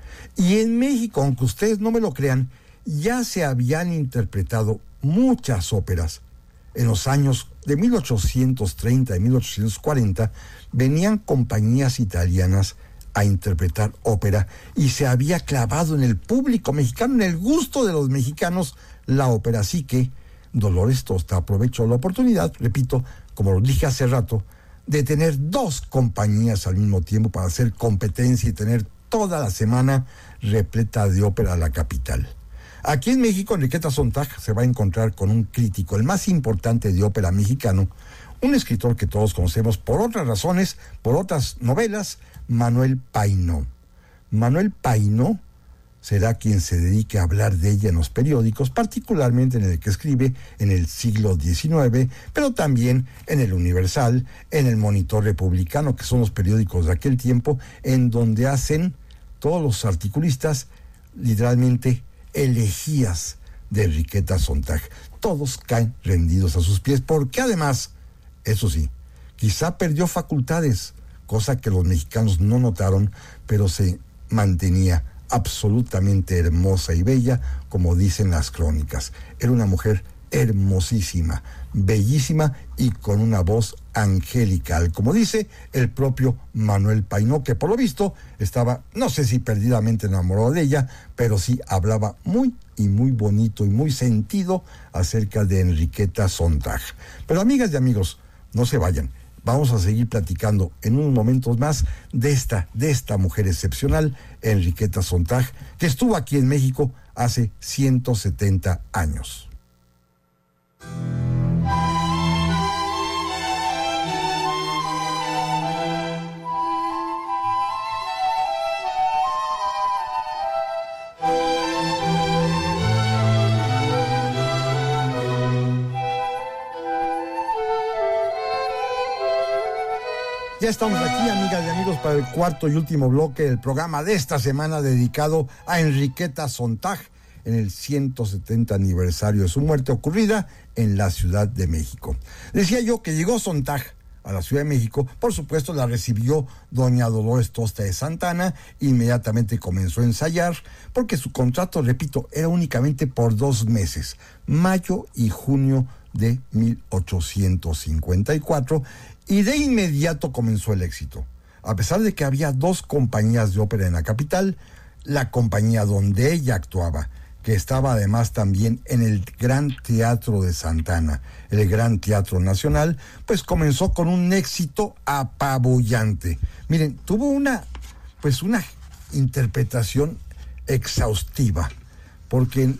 Y en México, aunque ustedes no me lo crean, ya se habían interpretado muchas óperas. En los años de 1830 y 1840 venían compañías italianas a interpretar ópera y se había clavado en el público mexicano, en el gusto de los mexicanos, la ópera. Así que Dolores Tosta aprovechó la oportunidad, repito, como lo dije hace rato, de tener 2 compañías al mismo tiempo para hacer competencia y tener toda la semana repleta de ópera a la capital. Aquí en México, Enriqueta Sontag se va a encontrar con un crítico, el más importante de ópera mexicano, un escritor que todos conocemos por otras razones, por otras novelas, Manuel Painó. Manuel Painó será quien se dedique a hablar de ella en los periódicos, particularmente en el que escribe en el siglo XIX, pero también en el Universal, en el Monitor Republicano, que son los periódicos de aquel tiempo, en donde hacen todos los articulistas literalmente elegías de Enriqueta Sontag. Todos caen rendidos a sus pies, porque además, eso sí, quizá perdió facultades, cosa que los mexicanos no notaron, pero se mantenía absolutamente hermosa y bella, como dicen las crónicas. Era una mujer hermosísima, bellísima y con una voz angelical, como dice el propio Manuel Painó, que por lo visto estaba, no sé si perdidamente enamorado de ella, pero sí hablaba muy y muy bonito y muy sentido acerca de Enriqueta Sontag. Pero amigas y amigos, no se vayan. Vamos a seguir platicando en unos momentos más de esta mujer excepcional, Enriqueta Sontag, que estuvo aquí en México hace 170 años. Ya estamos aquí, amigas y amigos, para el cuarto y último bloque del programa de esta semana dedicado a Enriqueta Sontag en el 170 aniversario de su muerte ocurrida en la Ciudad de México. Decía yo que llegó Sontag a la Ciudad de México, por supuesto la recibió doña Dolores Tosta de Santana, inmediatamente comenzó a ensayar, porque su contrato, repito, era únicamente por 2 meses, mayo y junio de 1854, y de inmediato comenzó el éxito. A pesar de que había 2 compañías de ópera en la capital, la compañía donde ella actuaba, que estaba además también en el Gran Teatro de Santana, el Gran Teatro Nacional, pues comenzó con un éxito apabullante. Miren, tuvo una interpretación exhaustiva, porque en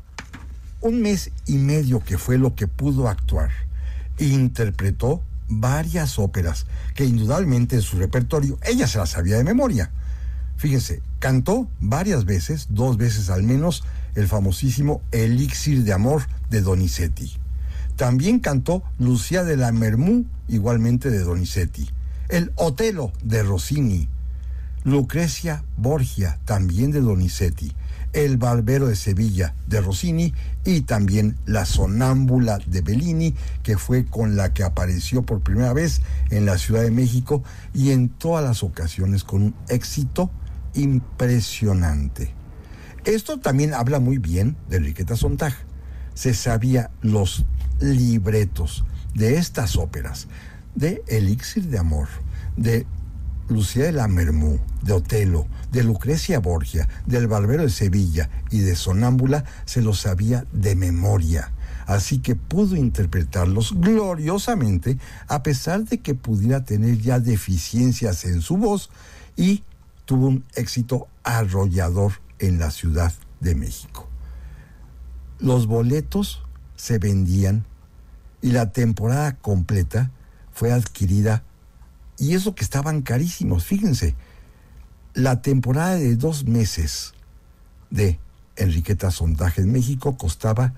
1 mes y medio, que fue lo que pudo actuar, interpretó varias óperas que indudablemente en su repertorio ella se las sabía de memoria. Fíjense, cantó varias veces, 2 veces al menos, el famosísimo Elixir de Amor de Donizetti. También cantó Lucía de Lammermoor, igualmente de Donizetti, el Otelo de Rossini, Lucrecia Borgia, también de Donizetti, El Barbero de Sevilla de Rossini y también La Sonámbula de Bellini, que fue con la que apareció por primera vez en la Ciudad de México y en todas las ocasiones con un éxito impresionante. Esto también habla muy bien de Enriqueta Sontag. Se sabía los libretos de estas óperas, de Elixir de Amor, de Lucía de Lammermoor, de Otelo, de Lucrecia Borgia, del Barbero de Sevilla y de Sonámbula, se los sabía de memoria. Así que pudo interpretarlos gloriosamente, a pesar de que pudiera tener ya deficiencias en su voz, y tuvo un éxito arrollador en la Ciudad de México. Los boletos se vendían y la temporada completa fue adquirida, y eso que estaban carísimos. Fíjense, la temporada de 2 meses de Enriqueta Sontag en México costaba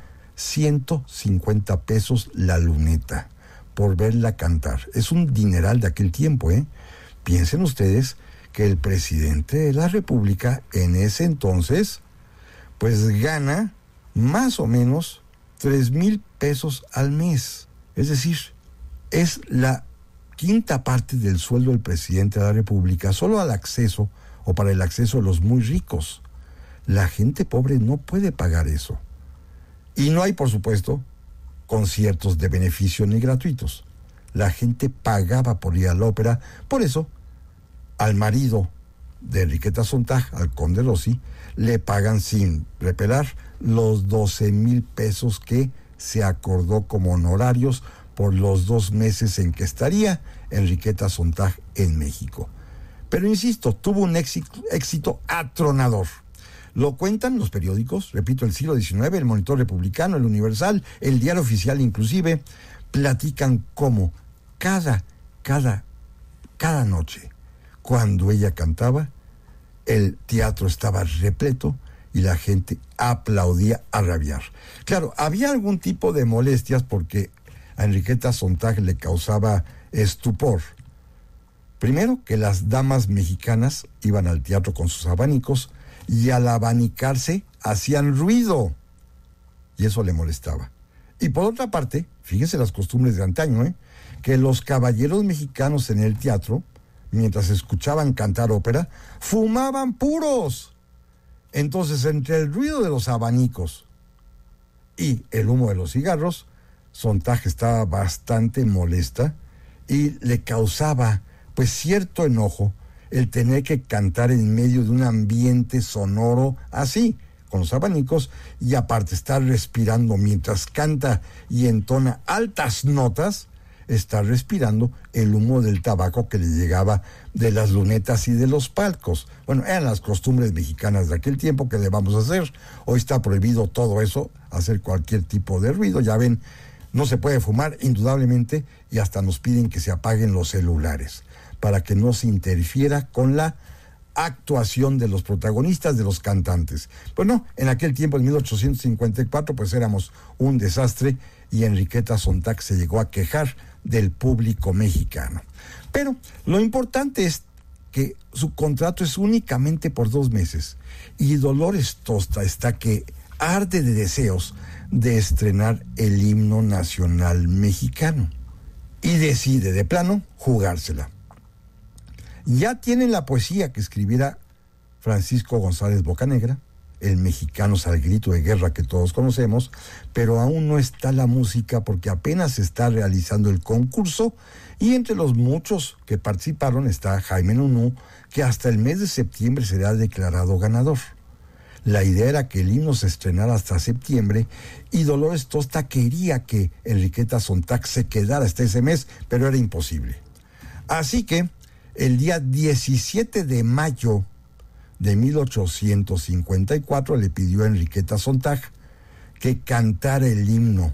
150 pesos la luneta por verla cantar. Es un dineral de aquel tiempo, ¿eh? Piensen ustedes que el presidente de la República en ese entonces, pues gana más o menos 3,000 pesos al mes. Es decir, es la 1/5 parte del sueldo del presidente de la República, solo al acceso o para el acceso de los muy ricos. La gente pobre no puede pagar eso. Y no hay, por supuesto, conciertos de beneficio ni gratuitos. La gente pagaba por ir a la ópera. Por eso, al marido de Enriqueta Sontag, al conde Rossi, le pagan sin repelar los 12,000 pesos que se acordó como honorarios por los 2 meses en que estaría Enriqueta Sontag en México. Pero insisto, tuvo un éxito atronador. Lo cuentan los periódicos, repito, el Siglo XIX, el Monitor Republicano, el Universal, el Diario Oficial inclusive, platican cómo cada noche, cuando ella cantaba, el teatro estaba repleto y la gente aplaudía a rabiar. Claro, había algún tipo de molestias porque a Enriqueta Sontag le causaba estupor. Primero, que las damas mexicanas iban al teatro con sus abanicos y al abanicarse hacían ruido. Y eso le molestaba. Y por otra parte, fíjense las costumbres de antaño, que los caballeros mexicanos en el teatro, mientras escuchaban cantar ópera, fumaban puros. Entonces, entre el ruido de los abanicos y el humo de los cigarros, Sontag estaba bastante molesta y le causaba, pues, cierto enojo el tener que cantar en medio de un ambiente sonoro así, con los abanicos, y aparte estar respirando mientras canta y entona altas notas, estar respirando el humo del tabaco que le llegaba de las lunetas y de los palcos. Bueno, eran las costumbres mexicanas de aquel tiempo. ¿Qué le vamos a hacer? Hoy está prohibido todo eso, hacer cualquier tipo de ruido. Ya ven, no se puede fumar, indudablemente, y hasta nos piden que se apaguen los celulares para que no se interfiera con la actuación de los protagonistas, de los cantantes. Pues no, en aquel tiempo, en 1854, pues éramos un desastre y Enriqueta Sontag se llegó a quejar del público mexicano. Pero lo importante es que su contrato es únicamente por 2 meses y Dolores Tosta está que arde de deseos de estrenar el himno nacional mexicano y decide de plano jugársela. Ya tienen la poesía que escribiera Francisco González Bocanegra, el mexicano al grito de guerra que todos conocemos, pero aún no está la música porque apenas se está realizando el concurso y entre los muchos que participaron está Jaime Nuno, que hasta el mes de septiembre será declarado ganador. La idea era que el himno se estrenara hasta septiembre y Dolores Tosta quería que Enriqueta Sontag se quedara hasta ese mes, pero era imposible. Así que el día 17 de mayo de 1854 le pidió a Enriqueta Sontag que cantara el himno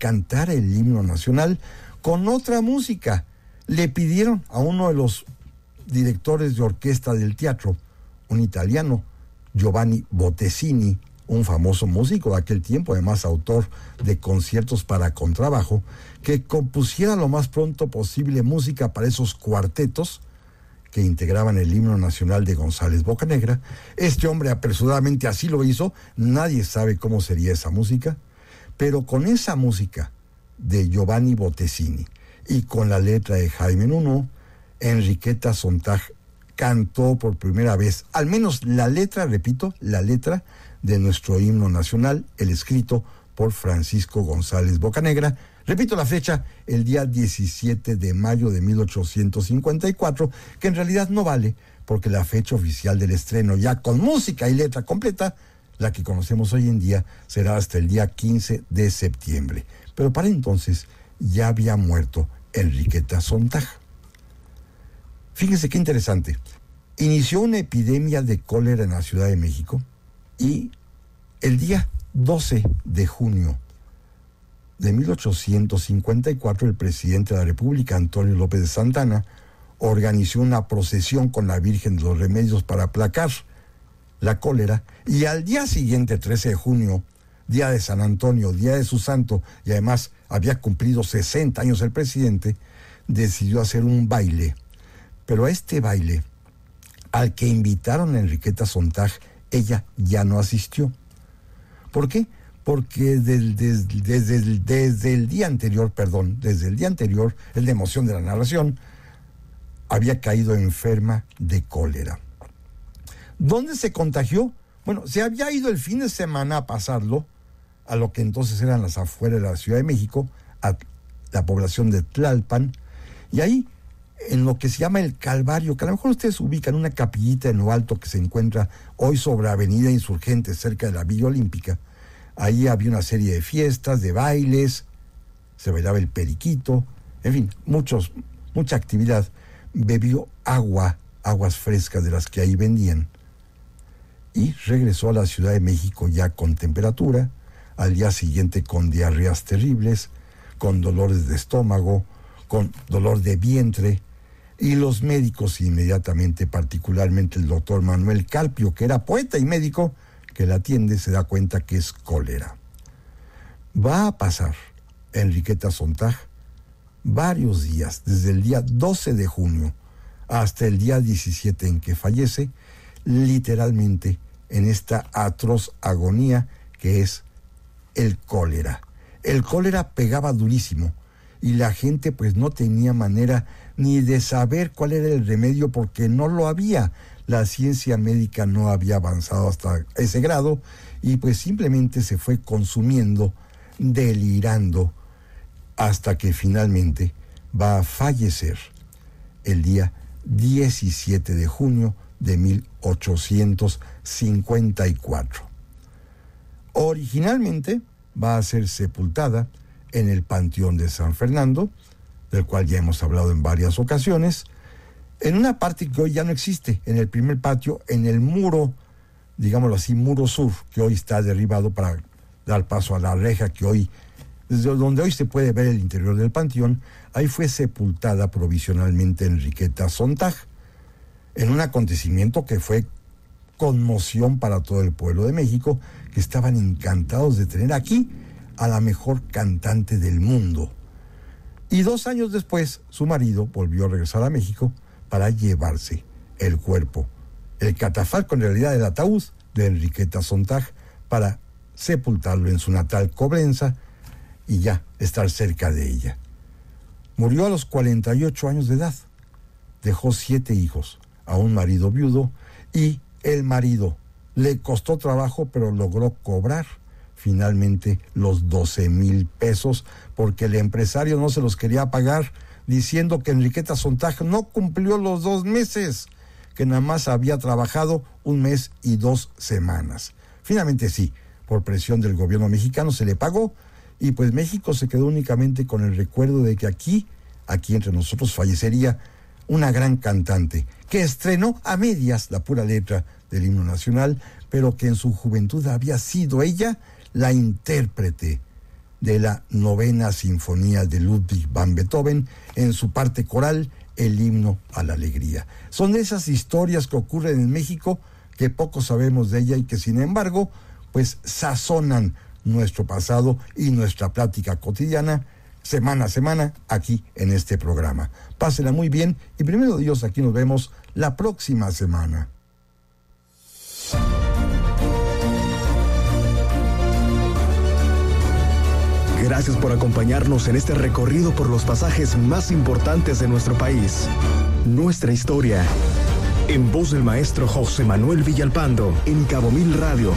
nacional con otra música. Le pidieron a uno de los directores de orquesta del teatro, un italiano, Giovanni Bottesini, un famoso músico de aquel tiempo, además autor de conciertos para contrabajo, que compusiera lo más pronto posible música para esos cuartetos que integraban el himno nacional de González Bocanegra. Este hombre apresuradamente así lo hizo, nadie sabe cómo sería esa música, pero con esa música de Giovanni Bottesini y con la letra de Jaime Nuno, Enriqueta Sontag cantó por primera vez, al menos la letra, repito, la letra de nuestro himno nacional, el escrito por Francisco González Bocanegra. Repito la fecha, el día 17 de mayo de 1854, que en realidad no vale, porque la fecha oficial del estreno, ya con música y letra completa, la que conocemos hoy en día, será hasta el día 15 de septiembre. Pero para entonces ya había muerto Enriqueta Sontag. Fíjense qué interesante. Inició una epidemia de cólera en la Ciudad de México y el día 12 de junio de 1854, el presidente de la República, Antonio López de Santana, organizó una procesión con la Virgen de los Remedios para aplacar la cólera, y al día siguiente, 13 de junio, día de San Antonio, día de su santo, y además había cumplido 60 años el presidente, decidió hacer un baile. Pero a este baile, al que invitaron a Enriqueta Sontag, ella ya no asistió. ¿Por qué? Porque desde el día anterior, el de emoción de la narración, había caído enferma de cólera. ¿Dónde se contagió? Bueno, se había ido el fin de semana a pasarlo a lo que entonces eran las afueras de la Ciudad de México, a la población de Tlalpan, y ahí, en lo que se llama el Calvario, que a lo mejor ustedes ubican una capillita en lo alto que se encuentra hoy sobre Avenida Insurgentes, cerca de la Villa Olímpica. Ahí había una serie de fiestas, de bailes, se bailaba el periquito, en fin, mucha actividad. Bebió agua aguas frescas de las que ahí vendían, y regresó a la Ciudad de México ya con temperatura, al día siguiente con diarreas terribles, con dolores de estómago, con dolor de vientre, y los médicos inmediatamente, particularmente el doctor Manuel Calpio, que era poeta y médico, que la atiende, se da cuenta que es cólera. Va a pasar Enriqueta Sontag varios días, desde el día 12 de junio hasta el día 17 en que fallece, literalmente en esta atroz agonía que es el cólera. El cólera pegaba durísimo y la gente pues no tenía manera ni de saber cuál era el remedio porque no lo había. La ciencia médica no había avanzado hasta ese grado y pues simplemente se fue consumiendo, delirando, hasta que finalmente va a fallecer el día 17 de junio de 1854. Originalmente va a ser sepultada en el Panteón de San Fernando, del cual ya hemos hablado en varias ocasiones, en una parte que hoy ya no existe, en el primer patio, en el muro, digámoslo así, muro sur, que hoy está derribado para dar paso a la reja que hoy, desde donde hoy se puede ver el interior del panteón. Ahí fue sepultada provisionalmente Enriqueta Sontag, en un acontecimiento que fue conmoción para todo el pueblo de México, que estaban encantados de tener aquí a la mejor cantante del mundo. Y 2 años después, su marido volvió a regresar a México para llevarse el cuerpo, el catafalco, en realidad el ataúd de Enriqueta Sontag, para sepultarlo en su natal Coblenza y ya estar cerca de ella. Murió a los 48 años de edad. Dejó 7 hijos, a un marido viudo, y el marido le costó trabajo, pero logró cobrar finalmente los 12,000 pesos, porque el empresario no se los quería pagar, diciendo que Enriqueta Sontag no cumplió los 2 meses, que nada más había trabajado 1 mes y 2 semanas. Finalmente sí, por presión del gobierno mexicano se le pagó, y pues México se quedó únicamente con el recuerdo de que aquí entre nosotros fallecería una gran cantante, que estrenó a medias la pura letra del himno nacional, pero que en su juventud había sido ella la intérprete de la 9ª Sinfonía de Ludwig van Beethoven, en su parte coral, el himno a la alegría. Son esas historias que ocurren en México, que poco sabemos de ella y que sin embargo, pues sazonan nuestro pasado y nuestra plática cotidiana, semana a semana, aquí en este programa. Pásenla muy bien y primero Dios, aquí nos vemos la próxima semana. Gracias por acompañarnos en este recorrido por los pasajes más importantes de nuestro país. Nuestra historia. En voz del maestro José Manuel Villalpando, en Cabo Mil Radio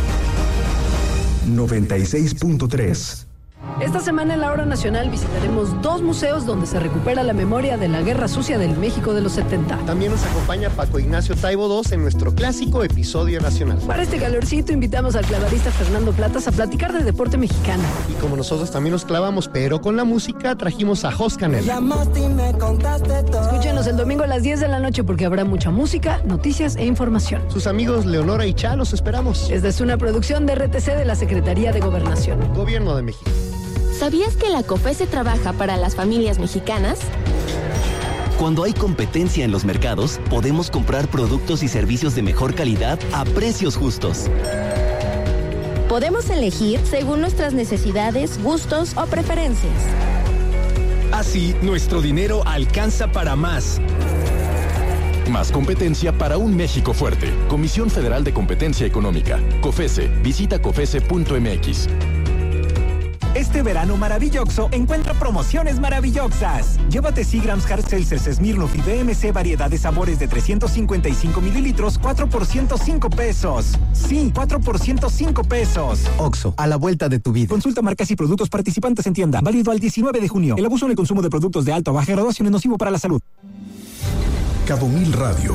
96.3. Esta semana en la Hora Nacional visitaremos 2 museos donde se recupera la memoria de la Guerra Sucia del México de los 70. También nos acompaña Paco Ignacio Taibo II en nuestro clásico episodio nacional. Para este calorcito invitamos al clavadista Fernando Platas a platicar de deporte mexicano. Y como nosotros también nos clavamos, pero con la música, trajimos a Jos Canel. Escúchenos el domingo a las 10 de la noche porque habrá mucha música, noticias e información. Sus amigos Leonora y Cha los esperamos. Esta es una producción de RTC de la Secretaría de Gobernación. Gobierno de México. ¿Sabías que la COFESE trabaja para las familias mexicanas? Cuando hay competencia en los mercados, podemos comprar productos y servicios de mejor calidad a precios justos. Podemos elegir según nuestras necesidades, gustos o preferencias. Así, nuestro dinero alcanza para más. Más competencia para un México fuerte. Comisión Federal de Competencia Económica. COFESE. Visita COFESE.mx. Este verano Maravilloxo encuentra promociones maravillosas. Llévate Seagram's Hard Seltzers Smirnoff y BMC variedad de sabores de 355 mililitros, 4 por 105 pesos. Sí, 4 por 105 pesos. Oxxo, a la vuelta de tu vida. Consulta marcas y productos participantes en tienda. Válido al 19 de junio. El abuso en el consumo de productos de alta o baja graduación es nocivo para la salud. Cabo Mil Radio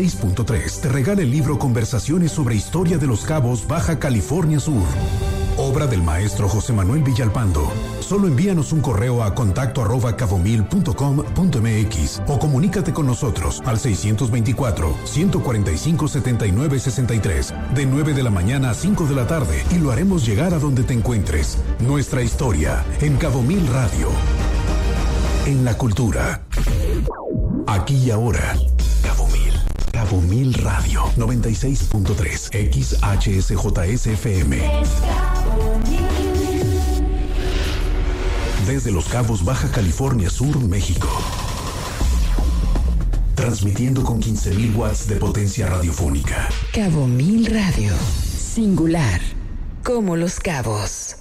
96.3 te regala el libro Conversaciones sobre Historia de los Cabos, Baja California Sur. obra del maestro José Manuel Villalpando. Solo envíanos un correo a contacto@cabomil.com.mx o comunícate con nosotros al 624-145-7963 de 9 de la mañana a 5 de la tarde y lo haremos llegar a donde te encuentres. Nuestra historia en Cabo Mil Radio. En la cultura. Aquí y ahora. Cabo Mil Radio 96.3 XHSJSFM. Desde Los Cabos, Baja California Sur, México. Transmitiendo con 15,000 watts de potencia radiofónica. Cabo Mil Radio. Singular. Como Los Cabos.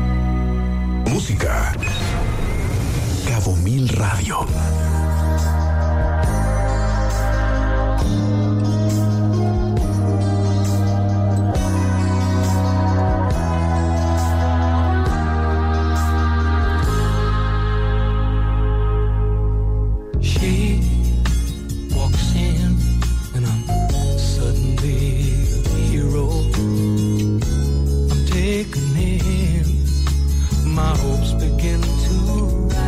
Cabo Mil Radio. sickening. My hopes begin to rise.